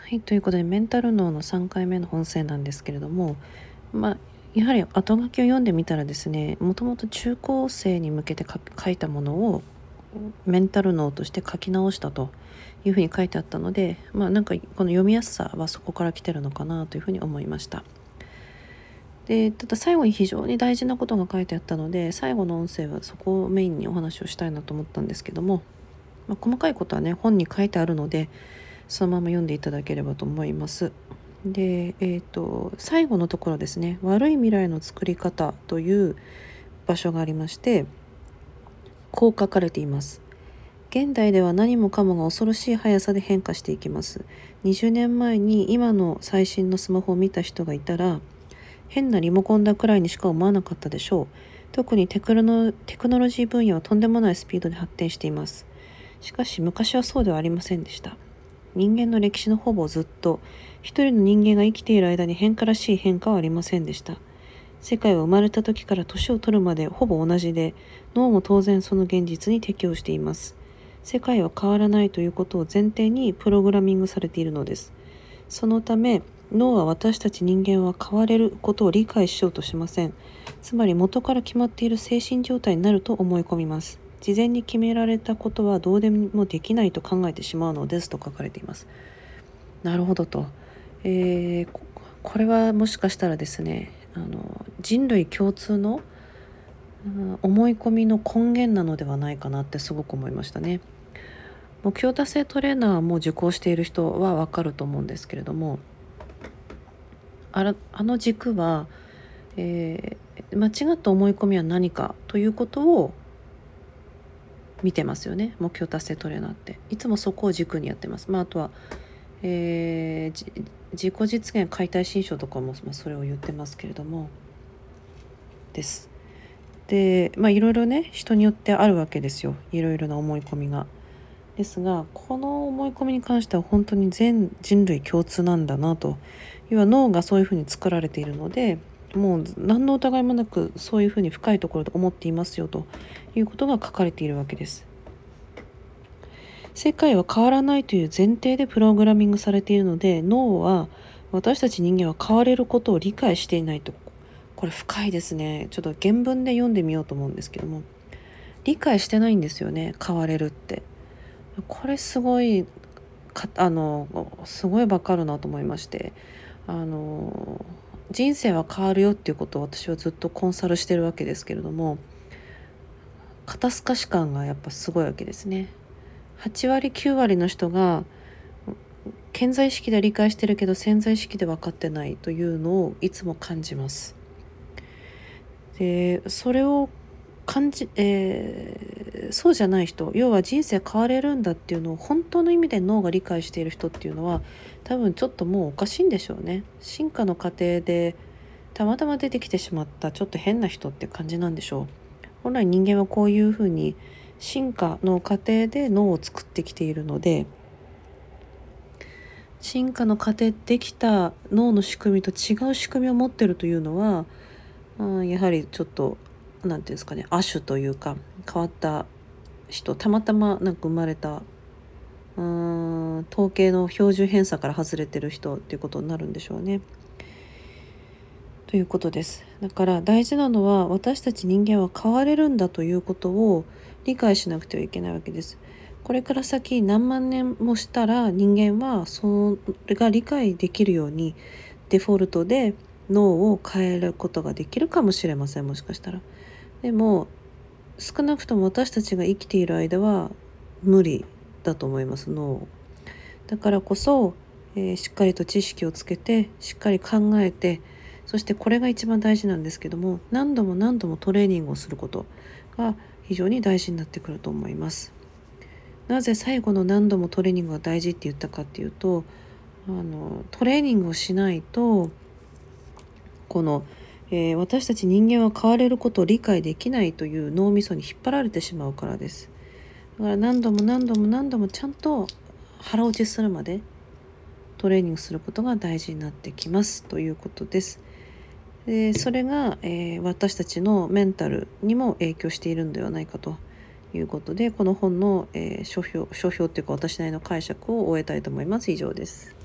はい、ということでメンタル脳の3回目の音声なんですけれども、やはり後書きを読んでみたらですね、もともと中高生に向けて書いたものをメンタル脳として書き直したというふうに書いてあったので、なんかこの読みやすさはそこから来てるのかなというふうに思いました。で、ただ最後に非常に大事なことが書いてあったので、最後の音声はそこをメインにお話をしたいなと思ったんですけども、細かいことはね本に書いてあるのでそのまま読んでいただければと思います。で、最後のところですね、悪い未来の作り方という場所がありまして、こう書かれています。現代では何もかもが恐ろしい速さで変化していきます。20年前に今の最新のスマホを見た人がいたら、変なリモコンだくらいにしか思わなかったでしょう。特にテクノロジー分野はとんでもないスピードで発展しています。しかし昔はそうではありませんでした。人間の歴史のほぼずっと、一人の人間が生きている間に変化らしい変化はありませんでした。世界は生まれた時から年を取るまでほぼ同じで、脳も当然その現実に適応しています。世界は変わらないということを前提にプログラミングされているのです。そのため、脳は私たち人間は変われることを理解しようとしません。つまり元から決まっている精神状態になると思い込みます。事前に決められたことはどうでもできないと考えてしまうのですと書かれています。なるほどと。これはもしかしたらですね、人類共通の、思い込みの根源なのではないかなってすごく思いましたね。目標達成トレーナーも受講している人はわかると思うんですけれども、あの軸は、間違った思い込みは何かということを見てますよね。目標達成トレーナーっていつもそこを軸にやってます。あとは、自己実現解体新書とかも、それを言ってますけれどもです。で、いろいろね人によってあるわけですよ、いろいろな思い込みが。ですが、この思い込みに関しては本当に全人類共通なんだなと。要は脳がそういうふうに作られているので、もう何の疑いもなくそういうふうに深いところで思っていますよということが書かれているわけです。世界は変わらないという前提でプログラミングされているので、脳は私たち人間は変われることを理解していないと。これ深いですね。ちょっと原文で読んでみようと思うんですけども、理解してないんですよね、変われるって。これすごいすごいわかるなと思いまして、人生は変わるよっていうことを私はずっとコンサルしてるわけですけれども、肩透かし感がやっぱすごいわけですね。8割9割の人が潜在意識で理解してるけど潜在意識で分かってないというのをいつも感じます。でそれをそうじゃない人、要は人生変われるんだっていうのを本当の意味で脳が理解している人っていうのは、多分ちょっともうおかしいんでしょうね。進化の過程でたまたま出てきてしまったちょっと変な人って感じなんでしょう。本来人間はこういうふうに進化の過程で脳を作ってきているので、進化の過程できた脳の仕組みと違う仕組みを持ってるというのは、やはりちょっとなんていうんですかね、亜種というか変わった人、たまたまなんか生まれた統計の標準偏差から外れてる人っていうことになるんでしょうね。ということです。だから大事なのは、私たち人間は変われるんだということを理解しなくてはいけないわけです。これから先何万年もしたら人間はそれが理解できるようにデフォルトで脳を変えることができるかもしれません、もしかしたら。でも少なくとも私たちが生きている間は無理だと思います、脳。だからこそ、しっかりと知識をつけてしっかり考えて、そしてこれが一番大事なんですけども、何度も何度もトレーニングをすることが非常に大事になってくると思います。なぜ最後の何度もトレーニングが大事って言ったかっていうと、トレーニングをしないとこの、私たち人間は変われることを理解できないという脳みそに引っ張られてしまうからです。だから何度も何度も何度もちゃんと腹落ちするまでトレーニングすることが大事になってきますということです。でそれが、私たちのメンタルにも影響しているのではないかということで、この本の、書評というか私なりの解釈を終えたいと思います。以上です。